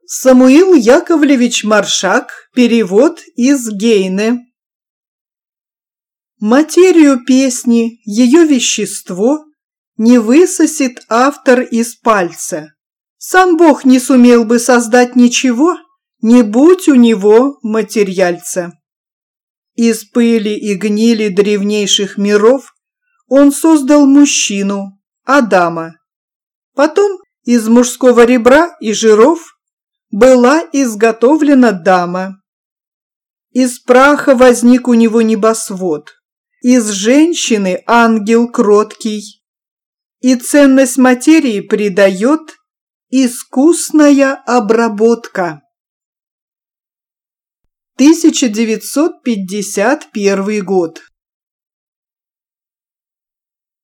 Самуил Яковлевич Маршак. Перевод из Гейне. Материю песни, ее вещество не высосет автор из пальца. Сам Бог не сумел бы создать ничего, не будь у него материальца. Из пыли и гнили древнейших миров он создал мужчину, Адама. Потом из мужского ребра и жиров была изготовлена дама. Из праха возник у него небосвод, из женщины ангел кроткий, и ценность материи придает искусная обработка. 1951 год.